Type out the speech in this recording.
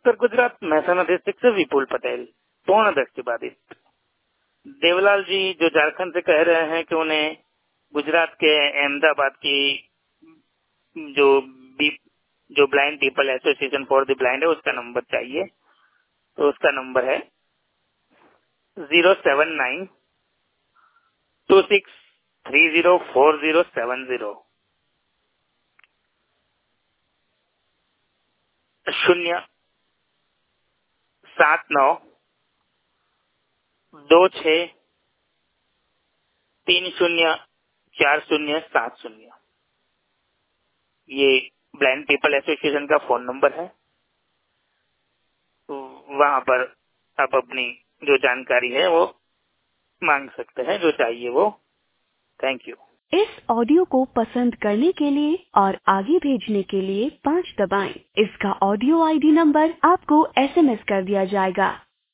उत्तर Gujarat Mehsana district से विपुल पटेल, पूर्ण दृष्टिबाधित। देवलाल जी जो झारखंड से कह रहे हैं कि उन्हें गुजरात के अहमदाबाद की जो blind people association for the blind है उसका नंबर चाहिए, तो उसका नंबर है 07926304070 07926304070। ये ब्लाइंड पीपल एसोसिएशन का फोन नंबर है। वहां पर आप अपनी जो जानकारी है वो मांग सकते हैं, जो चाहिए वो। Thank you. इस ऑडियो को पसंद करने के लिए और आगे भेजने के लिए 5 दबाएं। इसका ऑडियो आईडी नंबर आपको SMS कर दिया जाएगा।